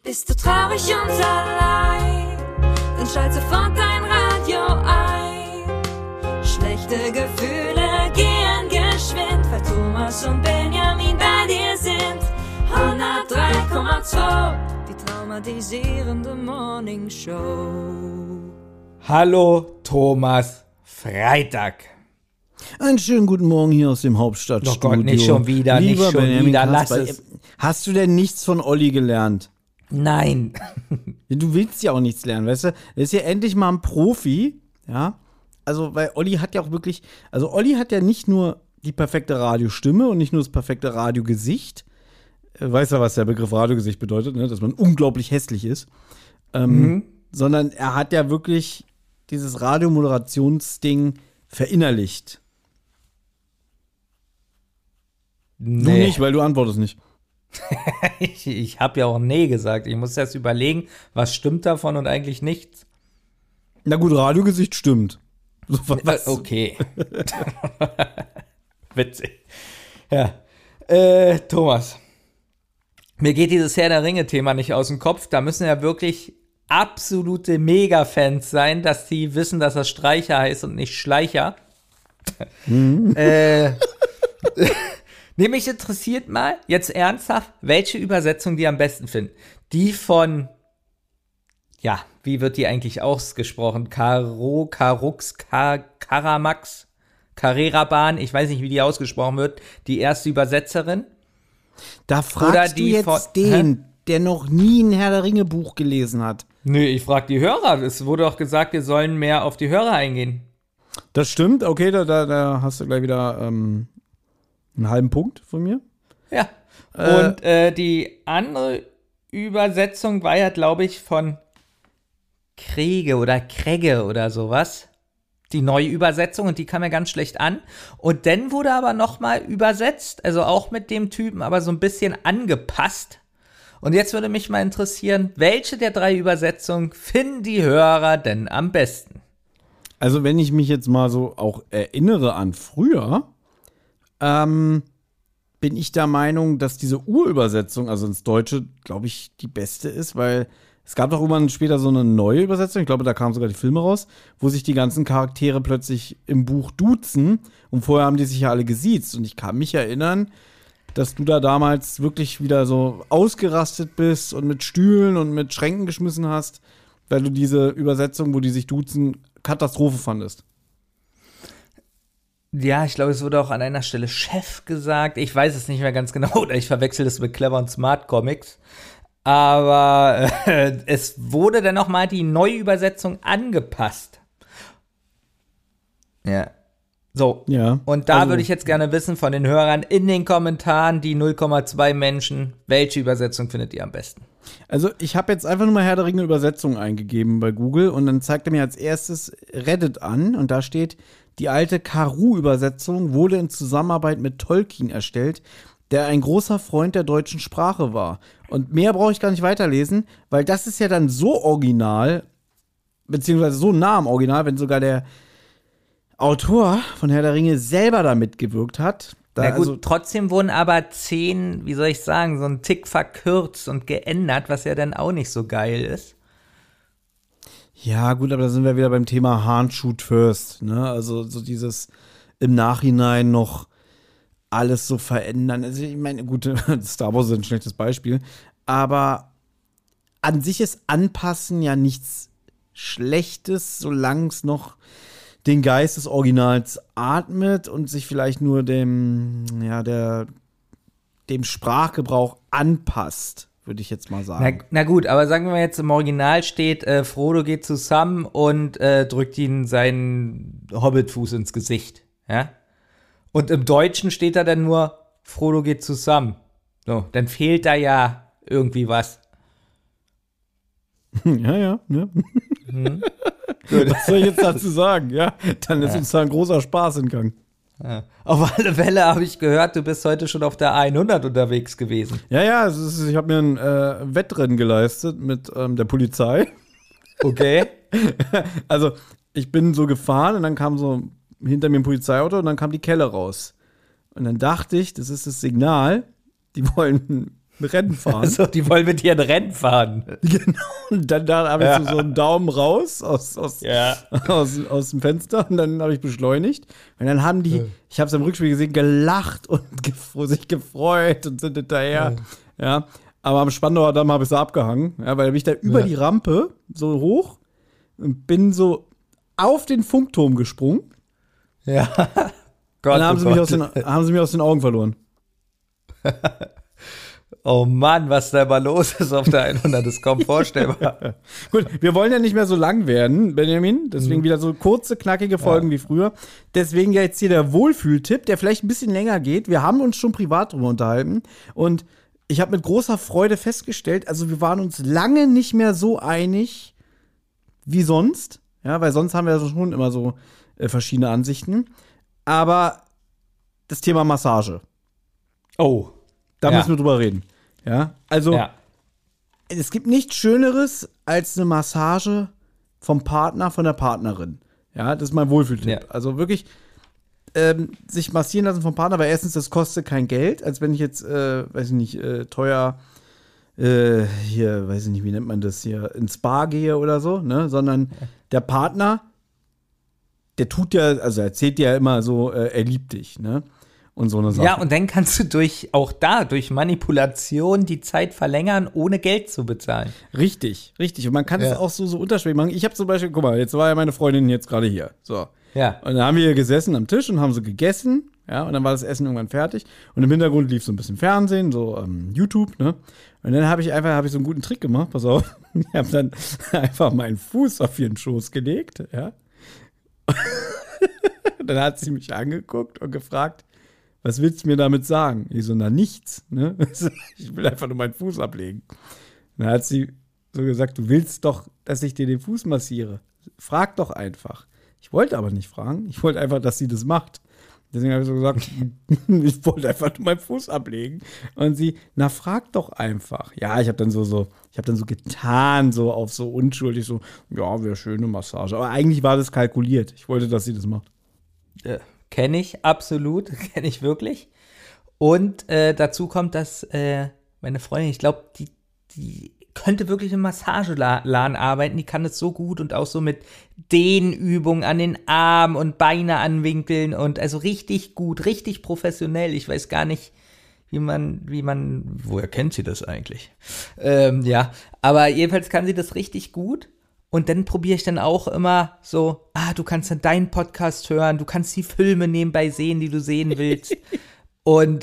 Bist du traurig und allein, dann schalt sofort dein Radio ein. Schlechte Gefühle gehen geschwind, weil Thomas und Benjamin bei dir sind. 103,2, die traumatisierende Morningshow. Hallo Thomas, Freitag. Einen schönen guten Morgen hier aus dem Hauptstadtstudio. Oh Gott, nicht schon wieder, Lieber nicht schon Benjamin wieder, Kasper, lass es. Hast du denn nichts von Olli gelernt? Nein. Du willst ja auch nichts lernen, weißt du? Er ist ja endlich mal ein Profi, ja? Also, weil Olli hat ja auch wirklich, also Olli hat ja nicht nur die perfekte Radiostimme und nicht nur das perfekte Radiogesicht. Weißt du, was der Begriff Radiogesicht bedeutet, ne? Dass man unglaublich hässlich ist. Sondern er hat ja wirklich dieses Radiomoderationsding verinnerlicht. Nee. Du nicht, weil du antwortest nicht. Ich habe ja auch nee gesagt. Ich muss erst überlegen, was stimmt davon und eigentlich nichts. Na gut, Radiogesicht stimmt. So, was? Okay. Witzig. Ja. Thomas. Mir geht dieses Herr der Ringe-Thema nicht aus dem Kopf. Da müssen ja wirklich absolute Mega-Fans sein, dass die wissen, dass das Streicher heißt und nicht Schleicher. Mich interessiert mal, jetzt ernsthaft, welche Übersetzung die am besten finden. Die von, ja, wie wird die eigentlich ausgesprochen? Karux, Karamax, Carrera-Bahn, ich weiß nicht, wie die ausgesprochen wird. Die erste Übersetzerin. Da fragst du jetzt den, der noch nie ein Herr der Ringe-Buch gelesen hat. Nö, ich frag die Hörer. Es wurde doch gesagt, wir sollen mehr auf die Hörer eingehen. Das stimmt, okay, da hast du gleich wieder einen halben Punkt von mir. Ja. Und die andere Übersetzung war ja, glaube ich, von Kriege oder Kregge oder sowas. Die neue Übersetzung, und die kam ja ganz schlecht an. Und dann wurde aber nochmal übersetzt, also auch mit dem Typen, aber so ein bisschen angepasst. Und jetzt würde mich mal interessieren, welche der 3 Übersetzungen finden die Hörer denn am besten? Also wenn ich mich jetzt mal so auch erinnere an früher, bin ich der Meinung, dass diese Urübersetzung, also ins Deutsche, glaube ich, die beste ist, weil es gab doch irgendwann später so eine neue Übersetzung, ich glaube, da kamen sogar die Filme raus, wo sich die ganzen Charaktere plötzlich im Buch duzen und vorher haben die sich ja alle gesiezt. Und ich kann mich erinnern, dass du da damals wirklich wieder so ausgerastet bist und mit Stühlen und mit Schränken geschmissen hast, weil du diese Übersetzung, wo die sich duzen, Katastrophe fandest. Ja, ich glaube, es wurde auch an einer Stelle Chef gesagt. Ich weiß es nicht mehr ganz genau, oder ich verwechsel es mit Clever und Smart Comics. Aber es wurde dann nochmal die neue Übersetzung angepasst. Ja. So. Ja. Und da würde ich jetzt gerne wissen von den Hörern in den Kommentaren, die 0,2 Menschen, welche Übersetzung findet ihr am besten? Also ich habe jetzt einfach nur mal Herr der Ringe Übersetzung eingegeben bei Google und dann zeigt er mir als erstes Reddit an und da steht, die alte Karu-Übersetzung wurde in Zusammenarbeit mit Tolkien erstellt, der ein großer Freund der deutschen Sprache war. Und mehr brauche ich gar nicht weiterlesen, weil das ist ja dann so original, beziehungsweise so nah am Original, wenn sogar der Autor von Herr der Ringe selber da mitgewirkt hat. Na gut, trotzdem wurden aber 10, wie soll ich sagen, so ein Tick verkürzt und geändert, was ja dann auch nicht so geil ist. Ja, gut, aber da sind wir wieder beim Thema Hahn shoot first, ne? Also so dieses im Nachhinein noch alles so verändern. Also ich meine, gut, Star Wars ist ein schlechtes Beispiel, aber an sich ist Anpassen ja nichts Schlechtes, solange es noch den Geist des Originals atmet und sich vielleicht nur dem Sprachgebrauch anpasst, würde ich jetzt mal sagen. Na gut, aber sagen wir mal jetzt, im Original steht, Frodo geht zu Sam und drückt ihm seinen Hobbitfuß ins Gesicht, ja? Und im Deutschen steht da dann nur, Frodo geht zu Sam. So, dann fehlt da ja irgendwie was. Ja. Was soll ich jetzt dazu sagen? Ja, dann ist uns da ein großer Spaß entgangen. Ja. Auf alle Fälle habe ich gehört, du bist heute schon auf der A100 unterwegs gewesen. Ja, ich habe mir ein Wettrennen geleistet mit der Polizei. Okay. Also, ich bin so gefahren und dann kam so hinter mir ein Polizeiauto und dann kam die Kelle raus. Und dann dachte ich, das ist das Signal, die wollen ein Rennen fahren. Also, die wollen mit dir ein Rennen fahren. Genau. Und dann habe ich so einen Daumen raus aus dem Fenster und dann habe ich beschleunigt. Und dann haben die, ich habe es im Rückspiel gesehen, gelacht und sich gefreut und sind hinterher. Ja. Aber am Spandauer Damm habe ich so abgehangen, ja, weil ich da über die Rampe so hoch und bin so auf den Funkturm gesprungen. Ja. Gott, dann haben sie mich aus den Augen verloren. Oh Mann, was da mal los ist auf der 100, ist kaum vorstellbar. Gut, wir wollen ja nicht mehr so lang werden, Benjamin. Deswegen wieder so kurze, knackige Folgen wie früher. Deswegen ja jetzt hier der Wohlfühltipp, der vielleicht ein bisschen länger geht. Wir haben uns schon privat drüber unterhalten. Und ich habe mit großer Freude festgestellt, also wir waren uns lange nicht mehr so einig wie sonst. Ja, weil sonst haben wir ja schon immer so verschiedene Ansichten. Aber das Thema Massage. Oh. Da müssen wir drüber reden. Ja, also es gibt nichts Schöneres als eine Massage vom Partner, von der Partnerin. Ja, das ist mein Wohlfühltipp. Ja. Also wirklich sich massieren lassen vom Partner, weil erstens, das kostet kein Geld, als wenn ich jetzt, weiß ich nicht, teuer hier, weiß ich nicht, wie nennt man das hier, ins Spa gehe oder so, ne, sondern der Partner, der tut ja, also er erzählt dir ja immer so, er liebt dich, ne? Und so eine Sache. Ja, und dann kannst du durch Manipulation die Zeit verlängern, ohne Geld zu bezahlen. Richtig. Und man kann es auch so unterschwellig machen. Ich habe zum Beispiel, guck mal, jetzt war ja meine Freundin jetzt gerade hier. So. Ja. Und dann haben wir hier gesessen am Tisch und haben so gegessen. Ja, und dann war das Essen irgendwann fertig. Und im Hintergrund lief so ein bisschen Fernsehen, so YouTube, ne? Und dann habe ich so einen guten Trick gemacht. Pass auf. Ich habe dann einfach meinen Fuß auf ihren Schoß gelegt, ja. Dann hat sie mich angeguckt und gefragt, was willst du mir damit sagen? Ich so, na nichts, ne? Ich will einfach nur meinen Fuß ablegen. Dann hat sie so gesagt, du willst doch, dass ich dir den Fuß massiere. Frag doch einfach. Ich wollte aber nicht fragen. Ich wollte einfach, dass sie das macht. Deswegen habe ich so gesagt, ich wollte einfach nur meinen Fuß ablegen. Und sie, na frag doch einfach. Ja, ich habe dann so getan, so auf so unschuldig, so, ja, wäre schöne Massage. Aber eigentlich war das kalkuliert. Ich wollte, dass sie das macht. Kenne ich, absolut, kenne ich wirklich. Und dazu kommt, dass meine Freundin, ich glaube, die könnte wirklich im Massageladen arbeiten, die kann das so gut und auch so mit Dehnübungen an den Armen und Beine anwinkeln und also richtig gut, richtig professionell. Ich weiß gar nicht, woher kennt sie das eigentlich? Aber jedenfalls kann sie das richtig gut. Und dann probiere ich dann auch immer so, du kannst dann deinen Podcast hören, du kannst die Filme nebenbei sehen, die du sehen willst. Und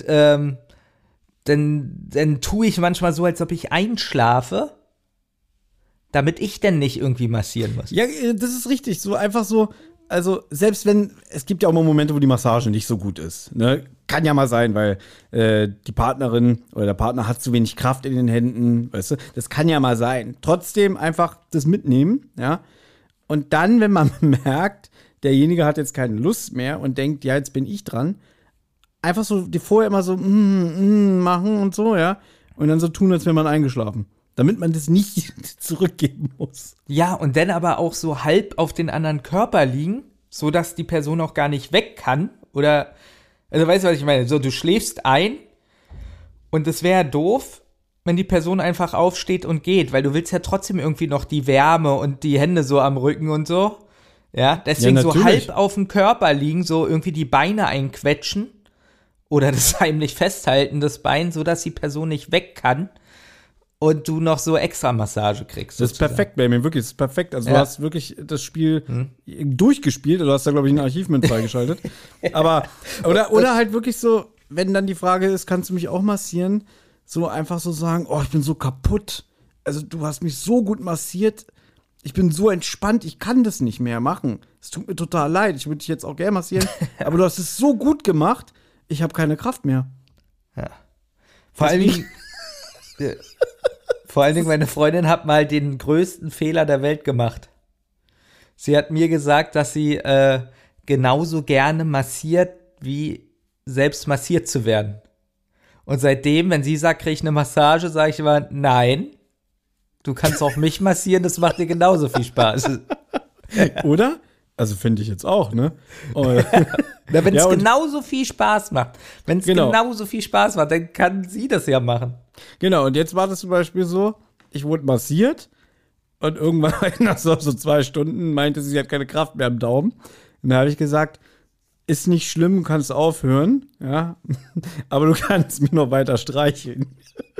dann tue ich manchmal so, als ob ich einschlafe, damit ich dann nicht irgendwie massieren muss. Ja, das ist richtig. So einfach so, also selbst wenn, es gibt ja auch mal Momente, wo die Massage nicht so gut ist. Ne? Kann ja mal sein, weil die Partnerin oder der Partner hat zu wenig Kraft in den Händen, weißt du? Das kann ja mal sein. Trotzdem einfach das mitnehmen, ja. Und dann, wenn man merkt, derjenige hat jetzt keine Lust mehr und denkt, ja, jetzt bin ich dran, einfach so die vorher immer so machen und so, ja. Und dann so tun, als wäre man eingeschlafen. Damit man das nicht zurückgeben muss. Ja, und dann aber auch so halb auf den anderen Körper liegen, sodass die Person auch gar nicht weg kann. Oder, also weißt du, was ich meine? So, du schläfst ein und es wäre doof, wenn die Person einfach aufsteht und geht, weil du willst ja trotzdem irgendwie noch die Wärme und die Hände so am Rücken und so. Ja, deswegen so halb auf dem Körper liegen, so irgendwie die Beine einquetschen oder das heimlich festhalten, das Bein, sodass die Person nicht weg kann. Und du noch so extra Massage kriegst. Das ist perfekt, Baby, wirklich, das ist perfekt. Also du hast wirklich das Spiel durchgespielt, du hast da, glaube ich, ein Archiv mit freigeschaltet. Aber, oder halt wirklich so, wenn dann die Frage ist, kannst du mich auch massieren, so einfach so sagen, oh, ich bin so kaputt. Also du hast mich so gut massiert, ich bin so entspannt, ich kann das nicht mehr machen. Es tut mir total leid, ich würde dich jetzt auch gerne massieren, aber du hast es so gut gemacht, ich habe keine Kraft mehr. Ja. Vor allen Dingen, meine Freundin hat mal den größten Fehler der Welt gemacht. Sie hat mir gesagt, dass sie genauso gerne massiert, wie selbst massiert zu werden. Und seitdem, wenn sie sagt, kriege ich eine Massage, sage ich immer, nein, du kannst auch mich massieren, das macht dir genauso viel Spaß. Oder? Also finde ich jetzt auch, ne? Na, wenn es genauso viel Spaß macht. Wenn es Genau. genauso viel Spaß macht, dann kann sie das ja machen. Genau, und jetzt war das zum Beispiel so, ich wurde massiert und irgendwann nach so 2 Stunden meinte sie hat keine Kraft mehr am Daumen. Und da habe ich gesagt, ist nicht schlimm, du kannst aufhören, ja, aber du kannst mich noch weiter streicheln.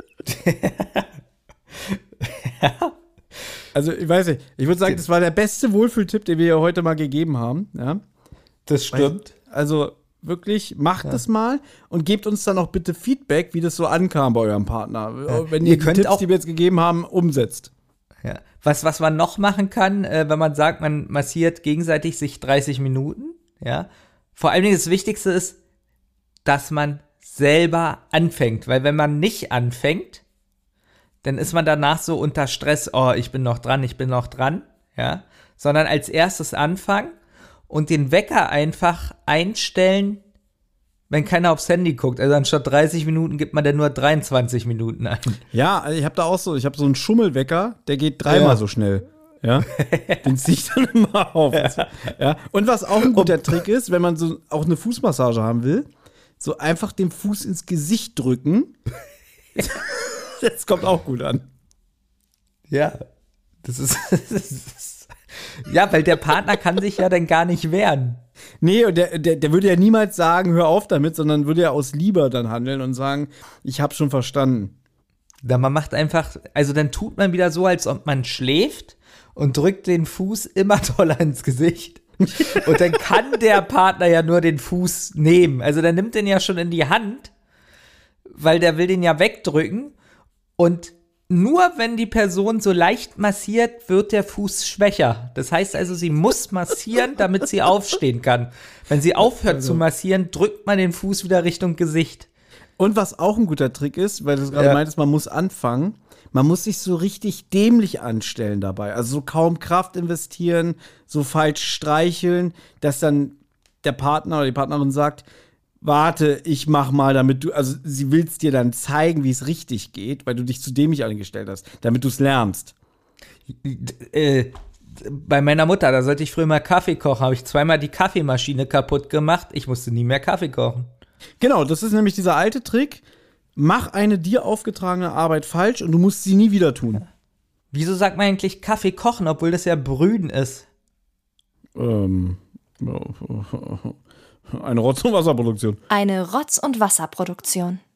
Also, ich weiß nicht, ich würde sagen, das war der beste Wohlfühltipp, den wir hier heute mal gegeben haben, ja. Das stimmt. Also, wirklich, macht das mal und gebt uns dann auch bitte Feedback, wie das so ankam bei eurem Partner. Wenn ihr die könnt Tipps, auch- die wir jetzt gegeben haben, umsetzt. Ja. Was man noch machen kann, wenn man sagt, man massiert gegenseitig sich 30 Minuten, ja. Vor allen Dingen das Wichtigste ist, dass man selber anfängt, weil wenn man nicht anfängt, dann ist man danach so unter Stress, oh, ich bin noch dran, ja. Sondern als erstes anfangen und den Wecker einfach einstellen, wenn keiner aufs Handy guckt. Also anstatt 30 Minuten gibt man dann nur 23 Minuten ein. Ja, also ich habe so einen Schummelwecker, der geht 3-mal so schnell. Ja, den ziehe ich dann immer auf. Ja. Und was auch ein guter Trick ist, wenn man so auch eine Fußmassage haben will, so einfach den Fuß ins Gesicht drücken. Das kommt auch gut an. Ja, das ist ja, weil der Partner kann sich ja dann gar nicht wehren. Nee, und der würde ja niemals sagen, hör auf damit, sondern würde ja aus Liebe dann handeln und sagen, ich habe schon verstanden. Da man macht einfach, also dann tut man wieder so, als ob man schläft und drückt den Fuß immer doller ins Gesicht. Und dann kann der Partner ja nur den Fuß nehmen. Also der nimmt den ja schon in die Hand, weil der will den ja wegdrücken. Und nur wenn die Person so leicht massiert, wird der Fuß schwächer. Das heißt also, sie muss massieren, damit sie aufstehen kann. Wenn sie aufhört zu massieren, drückt man den Fuß wieder Richtung Gesicht. Und was auch ein guter Trick ist, weil du es gerade meintest, man muss anfangen, man muss sich so richtig dämlich anstellen dabei. Also so kaum Kraft investieren, so falsch streicheln, dass dann der Partner oder die Partnerin sagt, warte, ich mach mal, damit du, also sie will es dir dann zeigen, wie es richtig geht, weil du dich zu dämlich angestellt hast, damit du es lernst. Bei meiner Mutter, da sollte ich früher mal Kaffee kochen, habe ich 2-mal die Kaffeemaschine kaputt gemacht. Ich musste nie mehr Kaffee kochen. Genau, das ist nämlich dieser alte Trick, mach eine dir aufgetragene Arbeit falsch und du musst sie nie wieder tun. Wieso sagt man eigentlich Kaffee kochen, obwohl das ja Brühen ist? Eine Rotz- und Wasserproduktion. Eine Rotz- und Wasserproduktion.